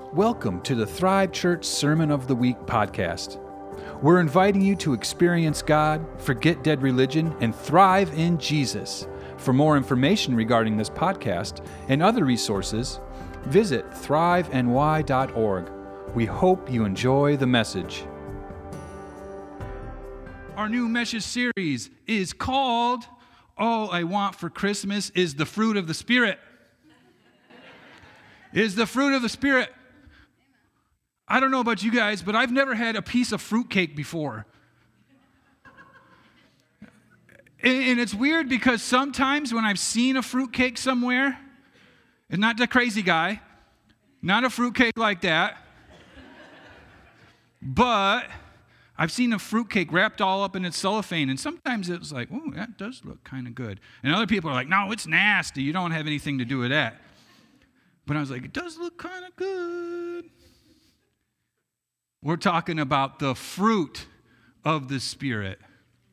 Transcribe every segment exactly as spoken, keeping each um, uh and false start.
Welcome to the Thrive Church Sermon of the Week podcast. We're inviting you to experience God, forget dead religion, and thrive in Jesus. For more information regarding this podcast and other resources, visit thrive n y dot org. We hope you enjoy the message. Our new message series is called All I Want for Christmas is the Fruit of the Spirit. Is the fruit of the Spirit. I don't know about you guys, but I've never had a piece of fruitcake before. And it's weird because sometimes when I've seen a fruitcake somewhere, and not the crazy guy, not a fruitcake like that, but I've seen a fruitcake wrapped all up in its cellophane, and sometimes it's like, oh, that does look kind of good. And other people are like, no, it's nasty. You don't have anything to do with that. But I was like, it does look kind of good. We're talking about the fruit of the Spirit.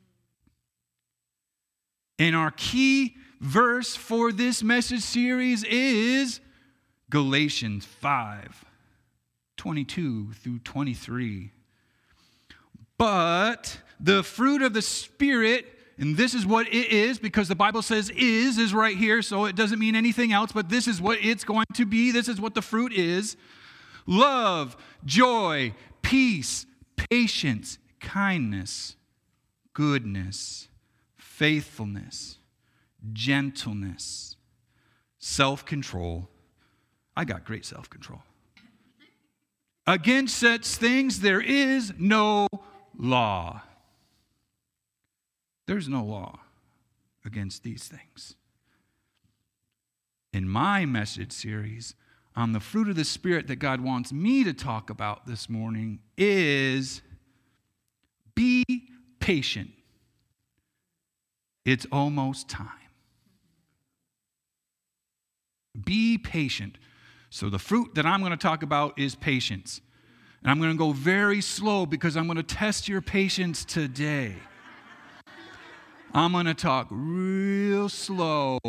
And our key verse for this message series is Galatians five, twenty-two through twenty-three. But the fruit of the Spirit, and this is what it is, because the Bible says is, is right here, so it doesn't mean anything else, but this is what it's going to be. This is what the fruit is. Love, joy, peace, patience, kindness, goodness, faithfulness, gentleness, self-control. I got great self-control. Against such things there is no law. There's no law against these things. In my message series on the fruit of the Spirit that God wants me to talk about this morning is be patient. It's almost time. Be patient. So the fruit that I'm going to talk about is patience. And I'm going to go very slow because I'm going to test your patience today. I'm going to talk real slow.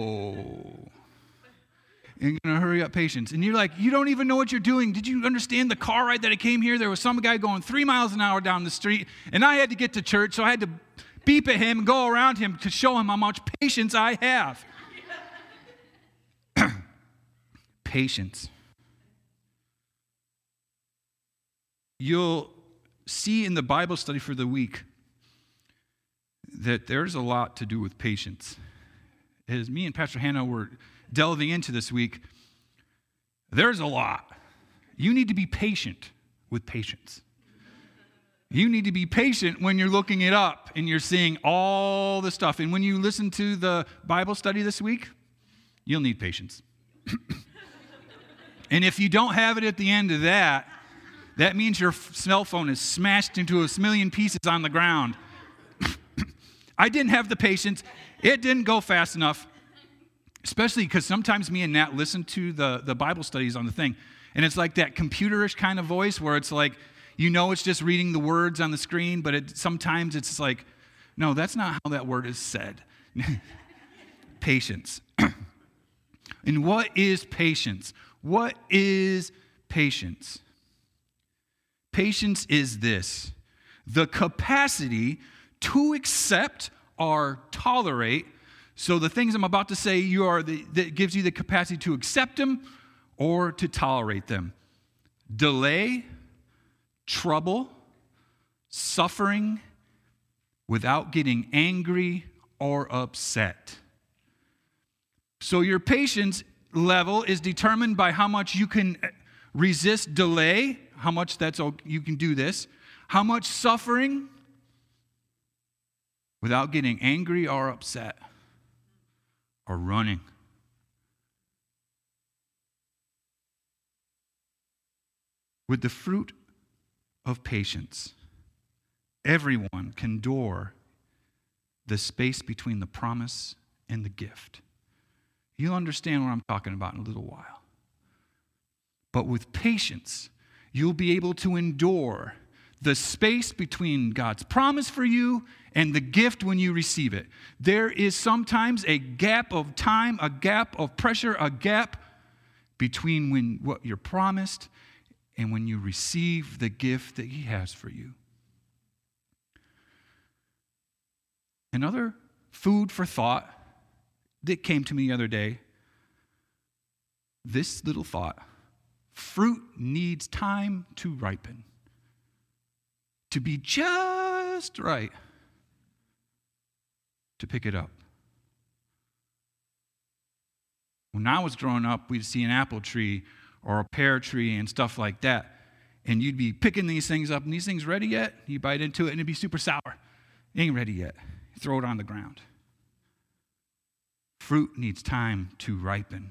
And you're going to hurry up patience. And you're like, you don't even know what you're doing. Did you understand the car ride that I came here? There was some guy going three miles an hour down the street, and I had to get to church, so I had to beep at him and go around him to show him how much patience I have. Patience. You'll see in the Bible study for the week that there's a lot to do with patience. As me and Pastor Hannah were delving into this week, there's a lot. You need to be patient with patience. You need to be patient when you're looking it up and you're seeing all the stuff. And when you listen to the Bible study this week, you'll need patience. And if you don't have it at the end of that, that means your cell phone is smashed into a million pieces on the ground. I didn't have the patience. It didn't go fast enough. Especially because sometimes me and Nat listen to the, the Bible studies on the thing. And it's like that computerish kind of voice where it's like, you know it's just reading the words on the screen, but it, sometimes it's like, no, that's not how that word is said. Patience. And what is patience? What is patience? Patience is this: the capacity to accept or tolerate. So the things I'm about to say, you are the, that gives you the capacity to accept them or to tolerate them. Delay, trouble, suffering, without getting angry or upset. So your patience level is determined by how much you can resist delay, how much that's you can do this, how much suffering without getting angry or upset. Or running. With the fruit of patience, everyone can endure the space between the promise and the gift. You'll understand what I'm talking about in a little while. But with patience, you'll be able to endure the space between God's promise for you and the gift when you receive it. There is sometimes a gap of time, a gap of pressure, a gap between when what you're promised and when you receive the gift that he has for you. Another food for thought that came to me the other day, this little thought: fruit needs time to ripen, to be just right to pick it up. When I was growing up, we'd see an apple tree or a pear tree and stuff like that, and you'd be picking these things up, and these things ready yet? You bite into it, and it'd be super sour. It ain't ready yet. Throw it on the ground. Fruit needs time to ripen.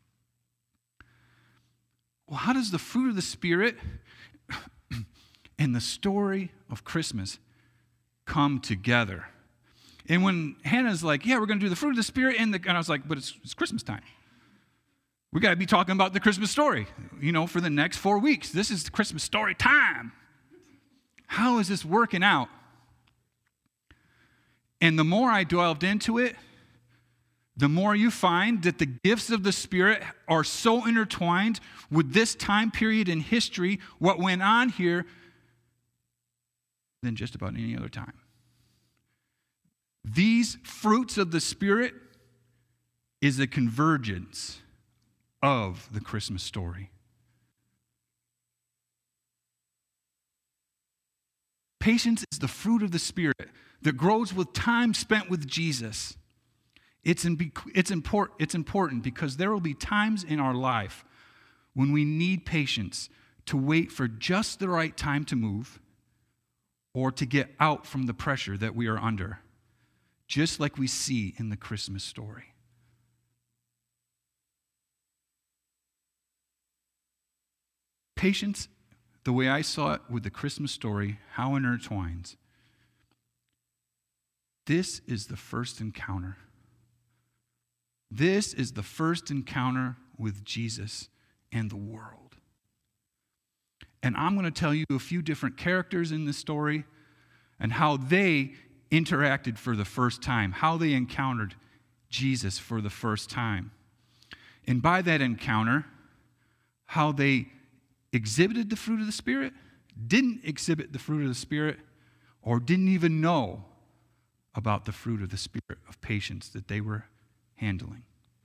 Well, how does the fruit of the Spirit and the story of Christmas come together? And when Hannah's like, yeah, we're going to do the fruit of the Spirit, and, the, and I was like, but it's, it's Christmas time. We got to be talking about the Christmas story, you know, for the next four weeks. This is the Christmas story time. How is this working out? And the more I delved into it, the more you find that the gifts of the Spirit are so intertwined with this time period in history, what went on here, than just about any other time. These fruits of the Spirit is a convergence of the Christmas story. Patience is the fruit of the Spirit that grows with time spent with Jesus. It's, in, it's, import, it's important because there will be times in our life when we need patience to wait for just the right time to move or to get out from the pressure that we are under, just like we see in the Christmas story. Patience, the way I saw it with the Christmas story, how it intertwines. This is the first encounter. This is the first encounter with Jesus and the world. And I'm going to tell you a few different characters in this story and how they interacted for the first time, how they encountered Jesus for the first time. And by that encounter, how they exhibited the fruit of the Spirit, didn't exhibit the fruit of the Spirit, or didn't even know about the fruit of the Spirit of patience that they were handling.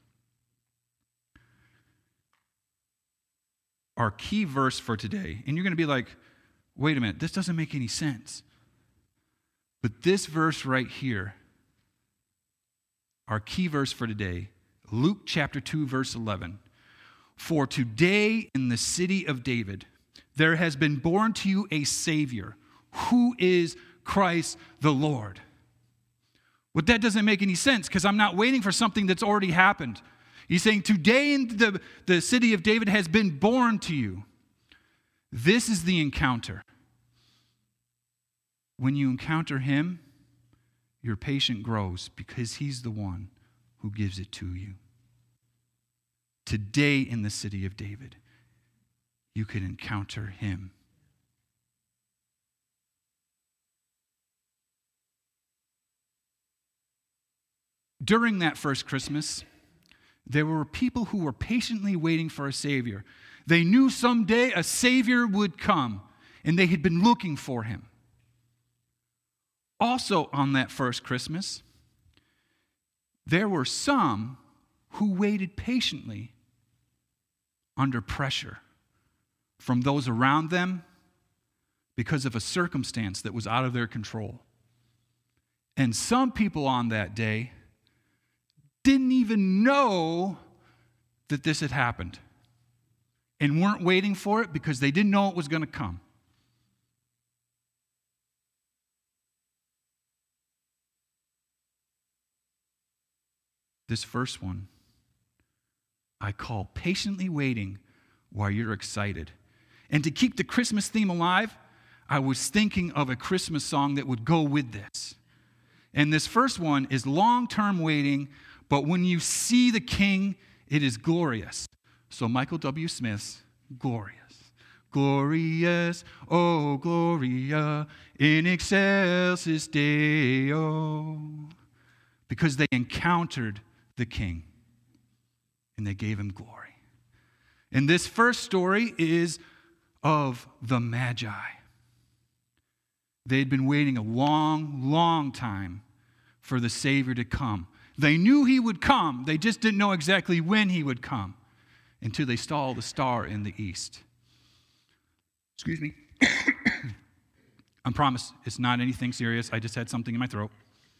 Our key verse for today, and you're going to be like, wait a minute, this doesn't make any sense. But this verse right here, our key verse for today, Luke chapter two, verse eleven. For today in the city of David, there has been born to you a Savior, who is Christ the Lord. Well, that doesn't make any sense because I'm not waiting for something that's already happened. He's saying today in the, the city of David has been born to you. This is the encounter. When you encounter him, your patience grows because he's the one who gives it to you. Today in the city of David, you can encounter him. During that first Christmas, there were people who were patiently waiting for a Savior. They knew someday a Savior would come, and they had been looking for him. Also on that first Christmas, there were some who waited patiently under pressure from those around them because of a circumstance that was out of their control. And some people on that day didn't even know that this had happened and weren't waiting for it because they didn't know it was going to come. This first one, I call patiently waiting while you're excited. And to keep the Christmas theme alive, I was thinking of a Christmas song that would go with this. And this first one is long-term waiting, but when you see the King, it is glorious. So Michael W. Smith's Glorious. Glorious, oh Gloria, in excelsis Deo. Because they encountered the King, and they gave him glory. And this first story is of the Magi. They had been waiting a long, long time for the Savior to come. They knew he would come. They just didn't know exactly when he would come until they saw the star in the east. Excuse me. I promise it's not anything serious. I just had something in my throat.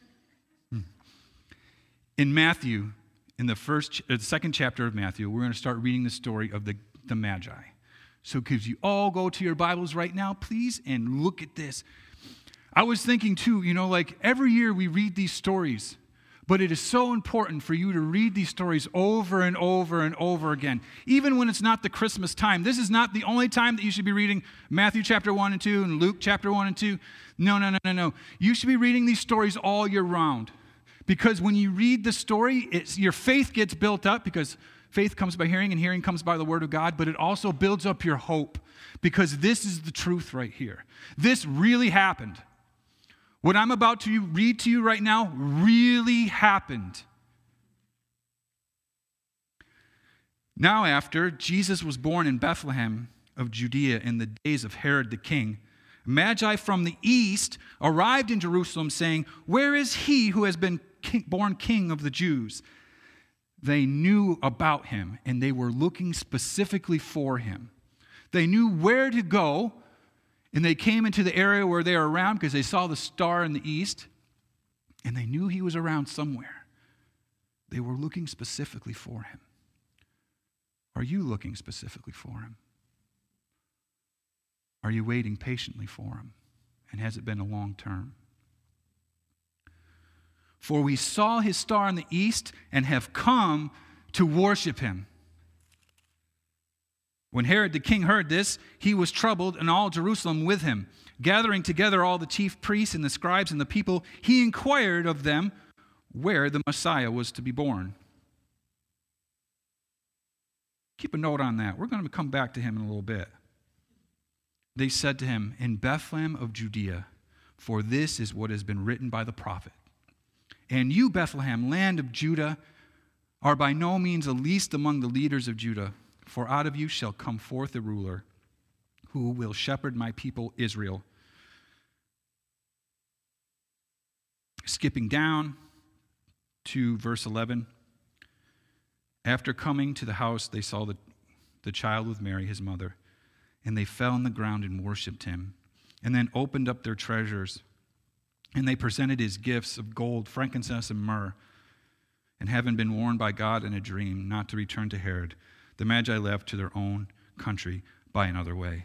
In Matthew, in the first, the second chapter of Matthew, we're going to start reading the story of the, the Magi. So could you all go to your Bibles right now, please, and look at this. I was thinking too, you know, like every year we read these stories, but it is so important for you to read these stories over and over and over again. Even when it's not the Christmas time. This is not the only time that you should be reading Matthew chapter one and two and Luke chapter one and two. No, no, no, no, no. You should be reading these stories all year round. Because when you read the story, it's, your faith gets built up, because faith comes by hearing and hearing comes by the word of God, but it also builds up your hope, because this is the truth right here. This really happened. What I'm about to read to you right now really happened. Now after Jesus was born in Bethlehem of Judea in the days of Herod the king, Magi from the east arrived in Jerusalem saying, "Where is he who has been king, born king of the Jews?" They knew about him, and they were looking specifically for him. They knew where to go, and they came into the area where they were around because they saw the star in the east, and they knew he was around somewhere. They were looking specifically for him. Are you looking specifically for him? Are you waiting patiently for him? And has it been a long term? For we saw his star in the east and have come to worship him. When Herod the king heard this, he was troubled, and all Jerusalem with him. Gathering together all the chief priests and the scribes and the people, he inquired of them where the Messiah was to be born. Keep a note on that. We're going to come back to him in a little bit. They said to him, "In Bethlehem of Judea, for this is what has been written by the prophet. And you, Bethlehem, land of Judah, are by no means the least among the leaders of Judah, for out of you shall come forth a ruler who will shepherd my people Israel." Skipping down to verse eleven. After coming to the house, they saw the, the child with Mary, his mother, and they fell on the ground and worshipped him, and then opened up their treasures. And they presented his gifts of gold, frankincense, and myrrh. And having been warned by God in a dream not to return to Herod, the Magi left to their own country by another way.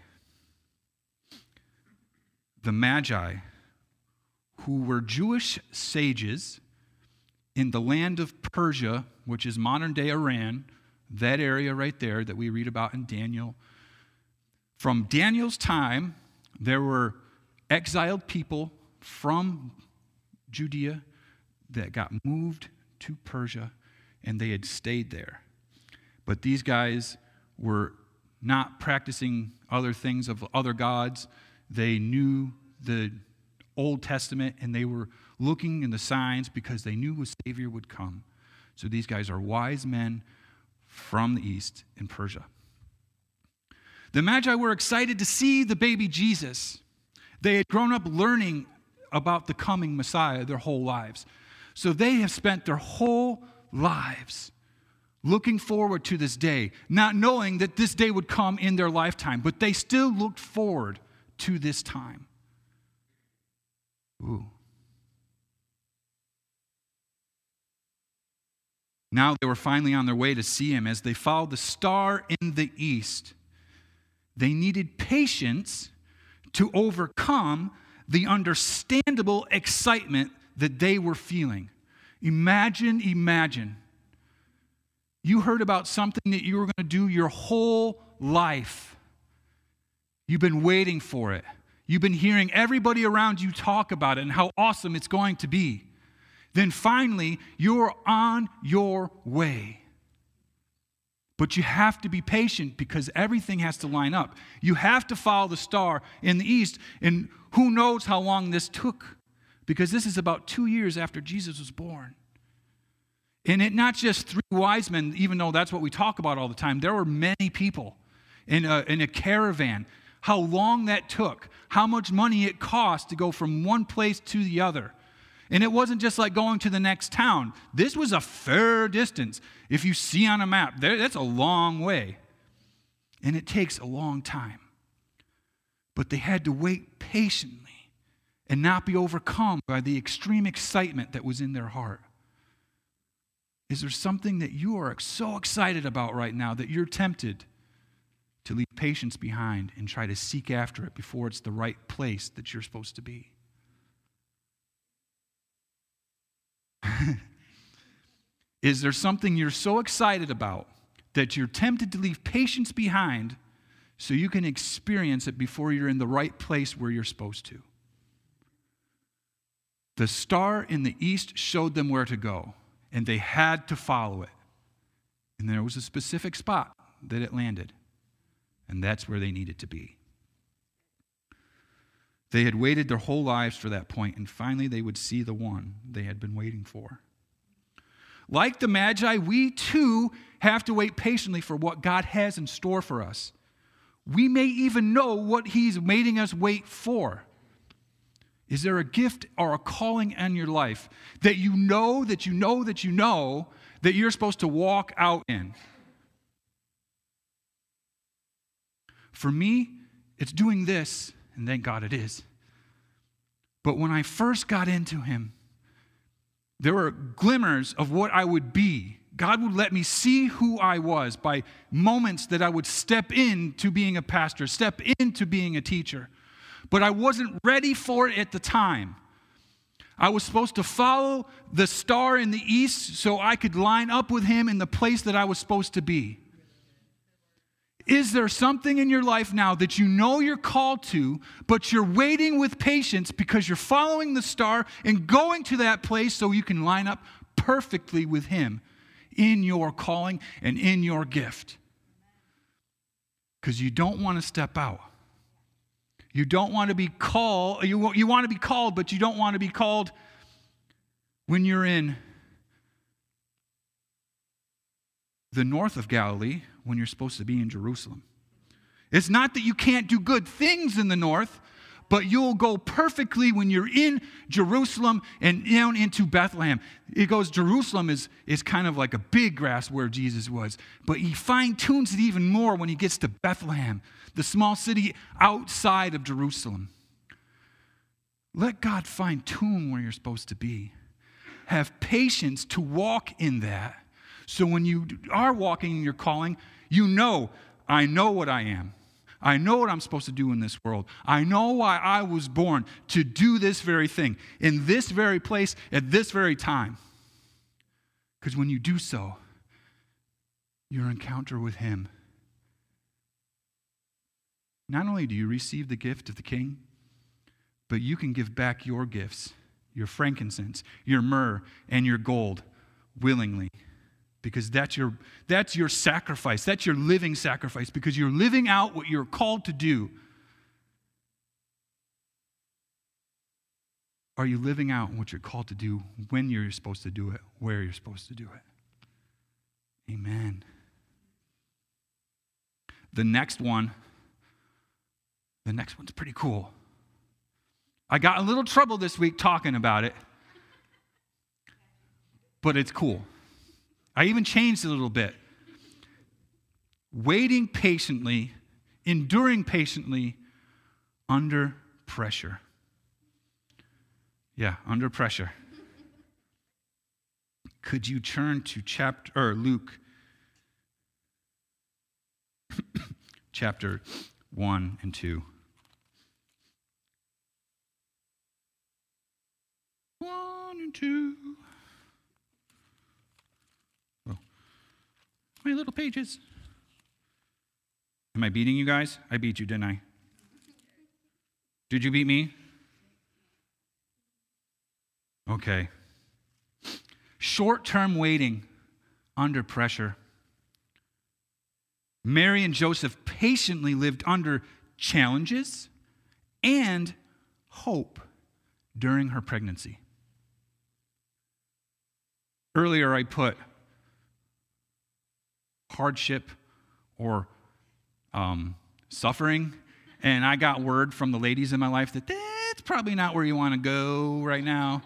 The Magi, who were Jewish sages in the land of Persia, which is modern-day Iran, that area right there that we read about in Daniel. From Daniel's time, there were exiled people from Judea that got moved to Persia, and they had stayed there. But these guys were not practicing other things of other gods. They knew the Old Testament, and they were looking in the signs because they knew a Savior would come. So these guys are wise men from the east in Persia. The Magi were excited to see the baby Jesus. They had grown up learning about the coming Messiah their whole lives. So they have spent their whole lives looking forward to this day, not knowing that this day would come in their lifetime, but they still looked forward to this time. Ooh. Now they were finally on their way to see him. As they followed the star in the east, they needed patience to overcome the understandable excitement that they were feeling. Imagine, imagine. You heard about something that you were going to do your whole life. You've been waiting for it. You've been hearing everybody around you talk about it and how awesome it's going to be. Then finally, you're on your way. But you have to be patient because everything has to line up. You have to follow the star in the east, and who knows how long this took, because this is about two years after Jesus was born. And it not just three wise men, even though that's what we talk about all the time. There were many people in a, in a caravan how long that took, how much money it cost to go from one place to the other. And it wasn't just like going to the next town. This was a fair distance. If you see on a map, there, that's a long way. And it takes a long time. But they had to wait patiently and not be overcome by the extreme excitement that was in their heart. Is there something that you are so excited about right now that you're tempted to leave patience behind and try to seek after it before it's the right place that you're supposed to be? Is there something you're so excited about that you're tempted to leave patience behind so you can experience it before you're in the right place where you're supposed to? The star in the east showed them where to go, and they had to follow it. And there was a specific spot that it landed, and that's where they needed to be. They had waited their whole lives for that point, and finally they would see the one they had been waiting for. Like the Magi, we too have to wait patiently for what God has in store for us. We may even know what He's making us wait for. Is there a gift or a calling in your life that you know, that you know, that you know, that you're supposed to walk out in? For me, it's doing this, and thank God it is. But when I first got into Him, there were glimmers of what I would be. God would let me see who I was by moments that I would step into being a pastor, step into being a teacher. But I wasn't ready for it at the time. I was supposed to follow the star in the east so I could line up with Him in the place that I was supposed to be. Is there something in your life now that you know you're called to, but you're waiting with patience because you're following the star and going to that place so you can line up perfectly with Him in your calling and in your gift? Because you don't want to step out. You don't want to be called, you, you want to be called, but you don't want to be called when you're in the north of Galilee when you're supposed to be in Jerusalem. It's not that you can't do good things in the north, but you'll go perfectly when you're in Jerusalem and down into Bethlehem. It goes, Jerusalem is, is kind of like a big grass where Jesus was, but He fine-tunes it even more when He gets to Bethlehem, the small city outside of Jerusalem. Let God fine-tune where you're supposed to be. Have patience to walk in that. So when you are walking in your calling, you know, I know what I am. I know what I'm supposed to do in this world. I know why I was born to do this very thing, in this very place, at this very time. Because when you do so, your encounter with Him, not only do you receive the gift of the King, but you can give back your gifts, your frankincense, your myrrh, and your gold willingly. Because that's your, that's your sacrifice. That's your living sacrifice. Because you're living out what you're called to do. Are you living out what you're called to do when you're supposed to do it, where you're supposed to do it? Amen. The next one, the next one's pretty cool. I got a little trouble this week talking about it, but it's cool. I even changed it a little bit. Waiting patiently, enduring patiently under pressure. Yeah, under pressure. Could you turn to chapter or Luke chapter one and two? One and two. My little pages. Am I beating you guys? I beat you, didn't I? Did you beat me? Okay. Short-term waiting under pressure. Mary and Joseph patiently lived under challenges and hope during her pregnancy. Earlier I put hardship or um, suffering And I got word from the ladies in my life that that's probably not where you want to go right now.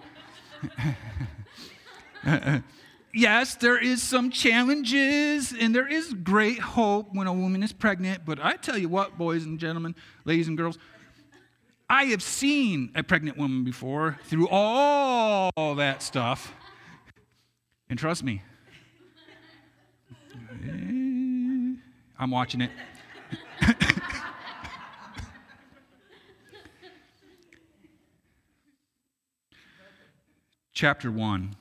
Yes, there is some challenges, and there is great hope when a woman is pregnant. But I tell you what, boys and gentlemen, ladies and girls, I have seen a pregnant woman before through all that stuff. And trust me, I'm watching it. Chapter one.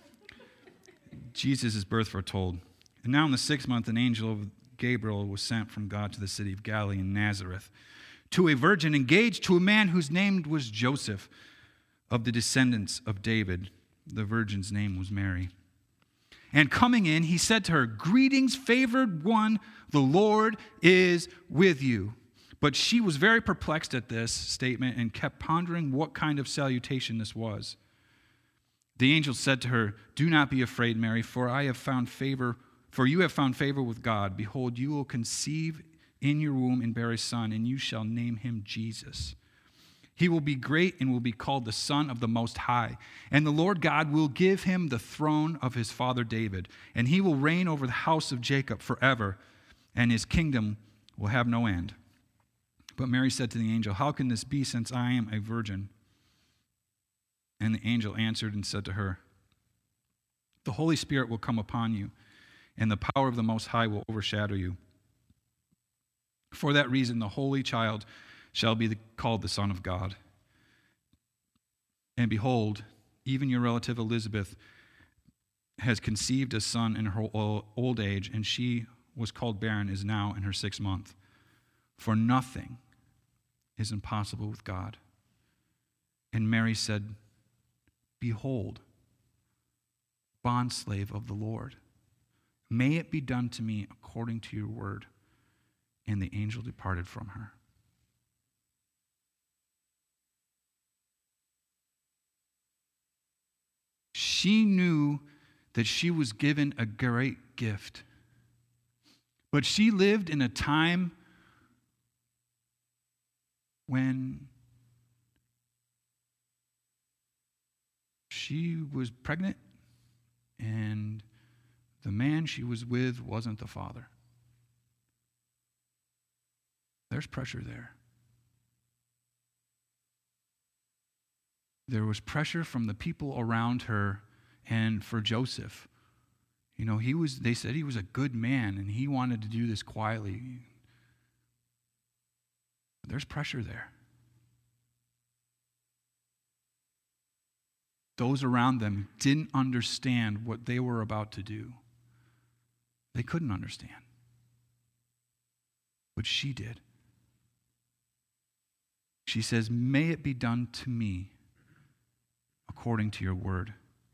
Jesus' birth foretold. And now in the sixth month, an angel of Gabriel was sent from God to the city of Galilee in Nazareth, to a virgin engaged to a man whose name was Joseph, of the descendants of David. The virgin's name was Mary. And coming in, he said to her, "Greetings, favored one, the Lord is with you." But she was very perplexed at this statement and kept pondering what kind of salutation this was. The angel said to her, "Do not be afraid, Mary, for I have found favor, for you have found favor with God. Behold, you will conceive in your womb and bear a son, and you shall name him Jesus. He will be great and will be called the Son of the Most High. And the Lord God will give him the throne of his father David, and he will reign over the house of Jacob forever, and his kingdom will have no end." But Mary said to the angel, "How can this be, since I am a virgin?" And the angel answered and said to her, "The Holy Spirit will come upon you, and the power of the Most High will overshadow you. For that reason, the holy child shall be the, called the Son of God. And behold, even your relative Elizabeth has conceived a son in her old age, and she was called barren, is now in her sixth month. For nothing is impossible with God." And Mary said, "Behold, bondslave of the Lord, may it be done to me according to your word." And the angel departed from her. She knew that she was given a great gift. But she lived in a time when she was pregnant and the man she was with wasn't the father. There's pressure there. There was pressure from the people around her and for Joseph. You know, he was, they said he was a good man and he wanted to do this quietly. There's pressure there. Those around them didn't understand what they were about to do. They couldn't understand. But she did. She says, "May it be done to me according to your word."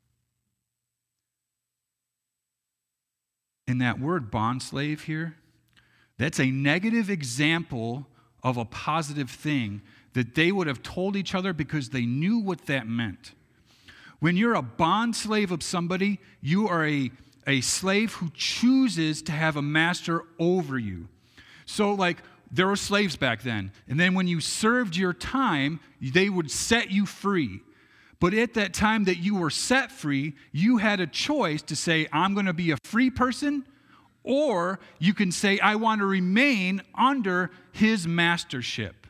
And that word bondslave here, that's a negative example of a positive thing that they would have told each other because they knew what that meant. When you're a bondslave of somebody, you are a, a slave who chooses to have a master over you. So like, there were slaves back then. And then when you served your time, they would set you free. But at that time that you were set free, you had a choice to say, I'm going to be a free person, or you can say, I want to remain under his mastership.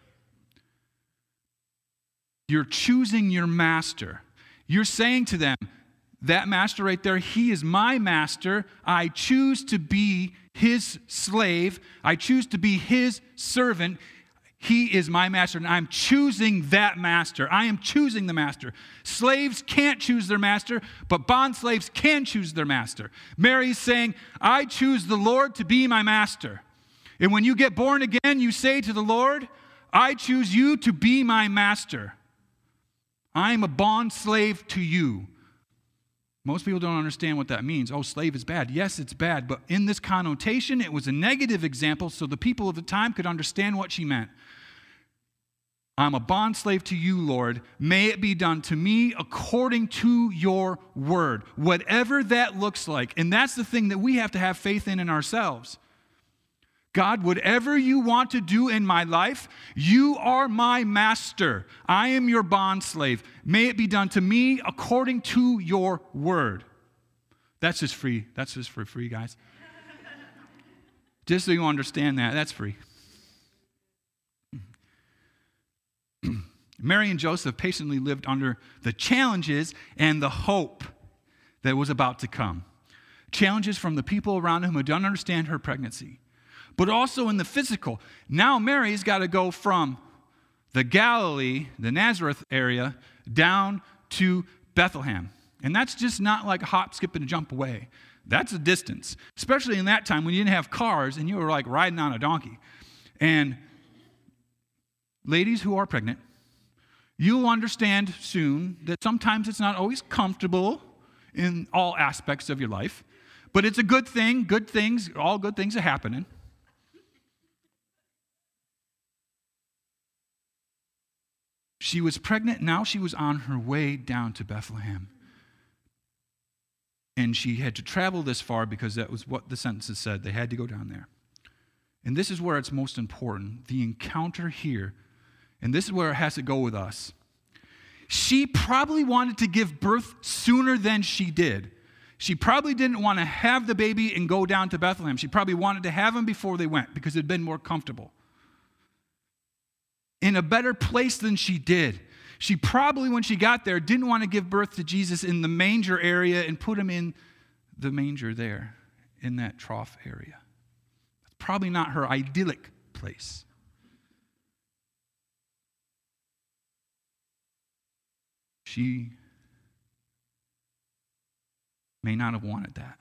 You're choosing your master. You're saying to them, that master right there, he is my master. I choose to be his slave. I choose to be his servant. He is my master, and I'm choosing that master. I am choosing the master. Slaves can't choose their master, but bond slaves can choose their master. Mary's saying, I choose the Lord to be my master. And when you get born again, you say to the Lord, I choose you to be my master. I am a bond slave to you. Most people don't understand what that means. Oh, slave is bad. Yes, it's bad. But in this connotation, it was a negative example so the people of the time could understand what she meant. I'm a bondslave to you, Lord. May it be done to me according to your word. Whatever that looks like. And that's the thing that we have to have faith in in ourselves. God, whatever you want to do in my life, you are my master. I am your bondslave. May it be done to me according to your word. That's just free. That's just for free, guys. Just so you understand that, that's free. Mary and Joseph patiently lived under the challenges and the hope that was about to come. Challenges from the people around him who don't understand her pregnancy. But also in the physical. Now Mary's got to go from the Galilee, the Nazareth area, down to Bethlehem. And that's just not like a hop, skip, and a jump away. That's a distance. Especially in that time when you didn't have cars and you were like riding on a donkey. And ladies who are pregnant, you'll understand soon that sometimes it's not always comfortable in all aspects of your life. But it's a good thing. Good things, all good things are happening. She was pregnant. Now she was on her way down to Bethlehem. And she had to travel this far because that was what the sentences said. They had to go down there. And this is where it's most important. The encounter here. And this is where it has to go with us. She probably wanted to give birth sooner than she did. She probably didn't want to have the baby and go down to Bethlehem. She probably wanted to have him before they went because it had been more comfortable. In a better place than she did. She probably, when she got there, didn't want to give birth to Jesus in the manger area and put him in the manger there, in that trough area. That's probably not her idyllic place. She may not have wanted that.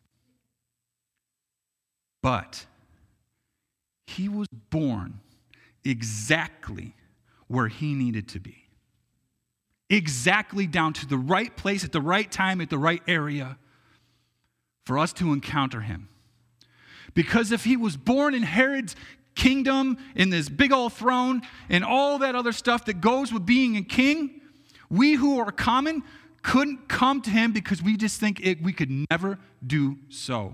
But he was born exactly where he needed to be. Exactly down to the right place at the right time at the right area for us to encounter him. Because if he was born in Herod's kingdom, in this big old throne, and all that other stuff that goes with being a king, we who are common couldn't come to him because we just think it, we could never do so.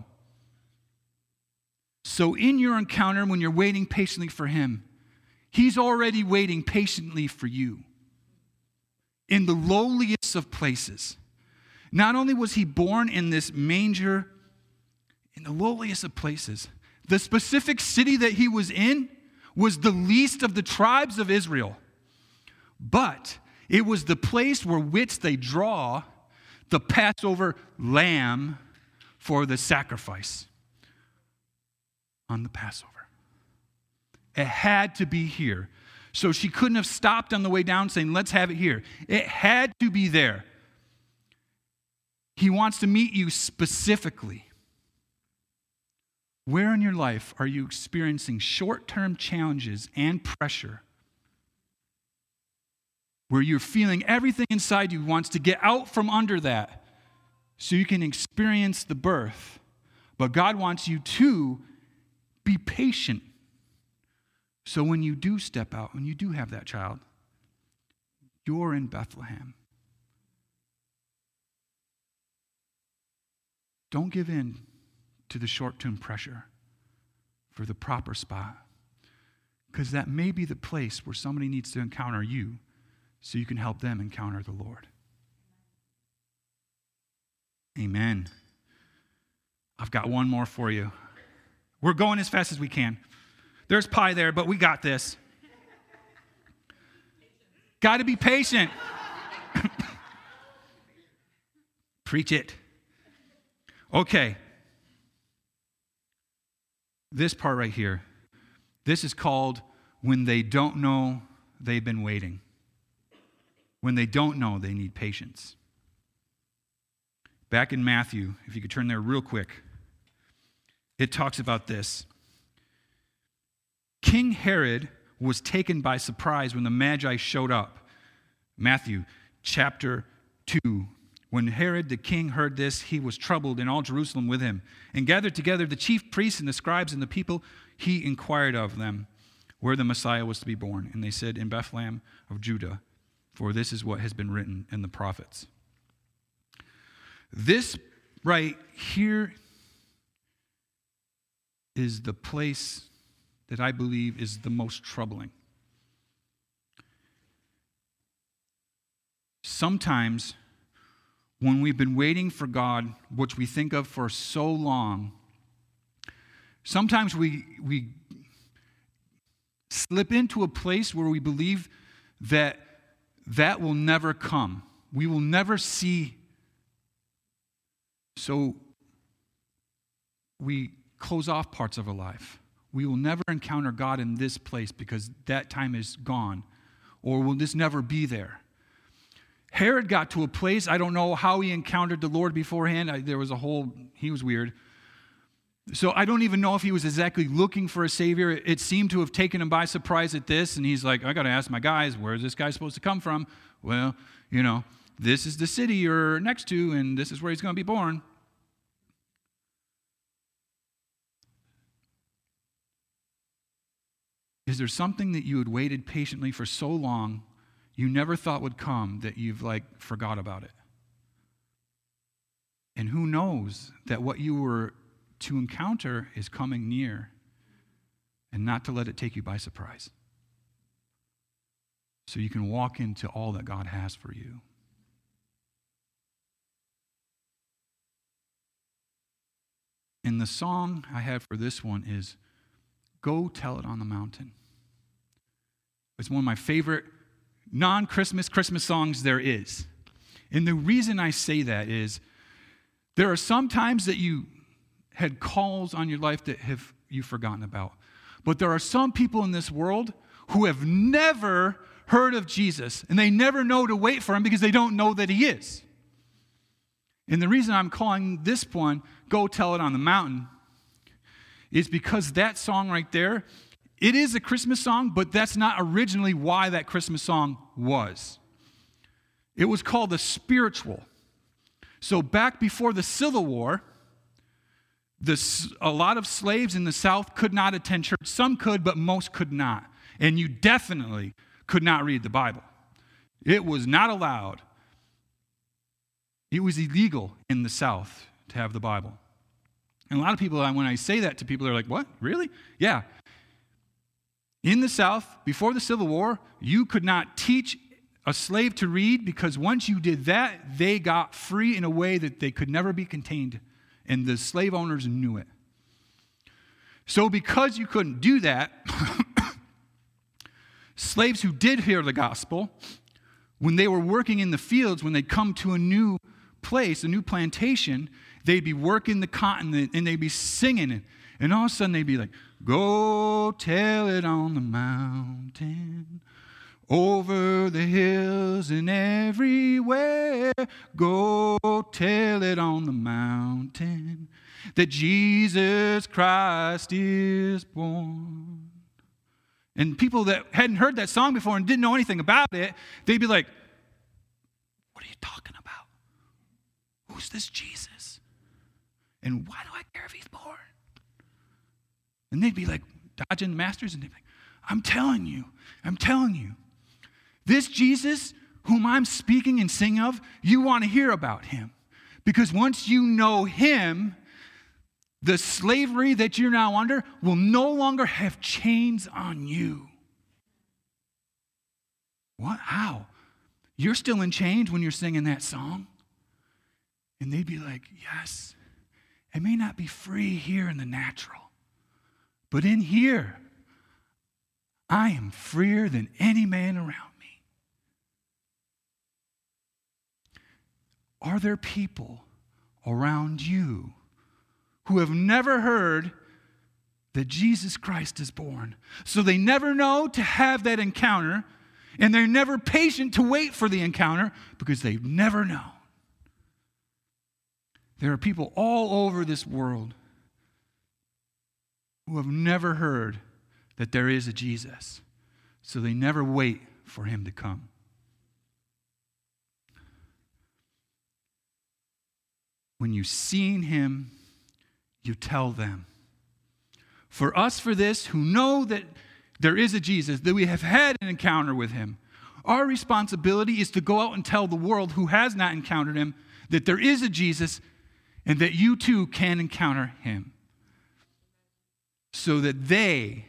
So in your encounter, when you're waiting patiently for him, he's already waiting patiently for you. In the lowliest of places. Not only was he born in this manger, in the lowliest of places, the specific city that he was in was the least of the tribes of Israel. But it was the place where which they draw the Passover lamb for the sacrifice on the Passover. It had to be here. So she couldn't have stopped on the way down saying, let's have it here. It had to be there. He wants to meet you specifically. Where in your life are you experiencing short-term challenges and pressure? Where you're feeling everything inside you wants to get out from under that so you can experience the birth. But God wants you to be patient. So when you do step out, when you do have that child, you're in Bethlehem. Don't give in to the short-term pressure for the proper spot. Because that may be the place where somebody needs to encounter you so you can help them encounter the Lord. Amen. I've got one more for you. We're going as fast as we can. There's pie there, but we got this. Got to be patient. Preach it. Okay. This part right here. This is called when they don't know they've been waiting. When they don't know they need patience. Back in Matthew, if you could turn there real quick, it talks about this. King Herod was taken by surprise when the Magi showed up. Matthew chapter two. When Herod the king heard this, he was troubled, and all Jerusalem with him, and gathered together the chief priests and the scribes and the people. He inquired of them where the Messiah was to be born. And they said, in Bethlehem of Judah, for this is what has been written in the prophets. This right here is the place that I believe is the most troubling. Sometimes, when we've been waiting for God, which we think of for so long, sometimes we, we slip into a place where we believe that that will never come. We will never see. So we close off parts of our life. We will never encounter God in this place because that time is gone, or will this never be there. Herod got to a place, I don't know how he encountered the Lord beforehand. I, there was a whole, he was weird. So I don't even know if he was exactly looking for a Savior. It, it seemed to have taken him by surprise at this, and he's like, I got to ask my guys, where's this guy supposed to come from? Well, you know, this is the city you're next to, and this is where he's going to be born. Is there something that you had waited patiently for so long you never thought would come that you've like forgot about it? And who knows that what you were to encounter is coming near, and not to let it take you by surprise. So you can walk into all that God has for you. And the song I have for this one is Go Tell It on the Mountain. It's one of my favorite non-Christmas Christmas songs there is. And the reason I say that is there are some times that you had calls on your life that have you've forgotten about. But there are some people in this world who have never heard of Jesus, and they never know to wait for him because they don't know that he is. And the reason I'm calling this one Go Tell It on the Mountain is because that song right there, it is a Christmas song, but that's not originally why that Christmas song was. It was called the spiritual. So back before the Civil War, the, a lot of slaves in the South could not attend church. Some could, but most could not. And you definitely could not read the Bible. It was not allowed. It was illegal in the South to have the Bible. And a lot of people, when I say that to people, they're like, what? Really? Yeah. In the South, before the Civil War, you could not teach a slave to read because once you did that, they got free in a way that they could never be contained. And the slave owners knew it. So because you couldn't do that, slaves who did hear the gospel, when they were working in the fields, when they'd come to a new place, a new plantation, they'd be working the cotton and they'd be singing it. And all of a sudden they'd be like, go tell it on the mountain, over the hills and everywhere. Go tell it on the mountain that Jesus Christ is born. And people that hadn't heard that song before and didn't know anything about it, they'd be like, what are you talking about? Who's this Jesus? And why do I care if he's born? And they'd be like dodging masters, and they'd be like, I'm telling you, I'm telling you, this Jesus whom I'm speaking and singing of, you want to hear about him. Because once you know him, the slavery that you're now under will no longer have chains on you. What? How? You're still in chains when you're singing that song? And they'd be like, yes, it may not be free here in the natural, but in here, I am freer than any man around me. Are there people around you who have never heard that Jesus Christ is born? So they never know to have that encounter, and they're never patient to wait for the encounter because they've never known. There are people all over this world who have never heard that there is a Jesus, so they never wait for him to come. When you've seen him, you tell them. For us, for this, who know that there is a Jesus, that we have had an encounter with him, our responsibility is to go out and tell the world who has not encountered him that there is a Jesus and that you too can encounter him. so that they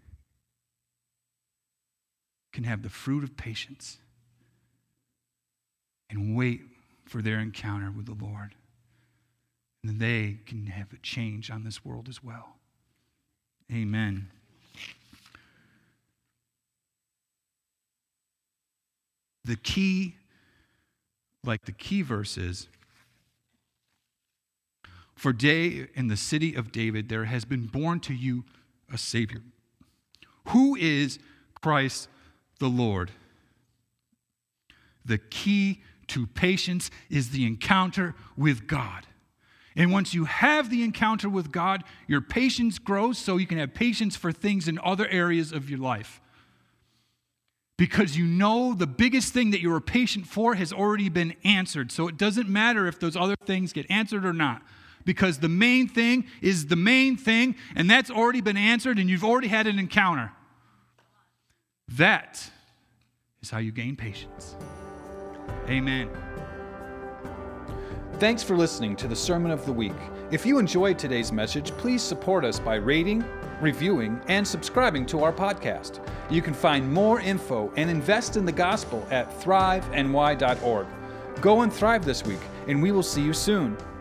can have the fruit of patience and wait for their encounter with the Lord. And they can have a change on this world as well. Amen. The key, like the key verse is, for day in the city of David there has been born to you a Savior, who is Christ the Lord. The key to patience is the encounter with God. And once you have the encounter with God, your patience grows so you can have patience for things in other areas of your life. Because you know the biggest thing that you were patient for has already been answered. So it doesn't matter if those other things get answered or not. Because the main thing is the main thing, and that's already been answered, and you've already had an encounter. That is how you gain patience. Amen. Thanks for listening to the Sermon of the Week. If you enjoyed today's message, please support us by rating, reviewing, and subscribing to our podcast. You can find more info and invest in the gospel at thrive n y dot org. Go and thrive this week, and we will see you soon.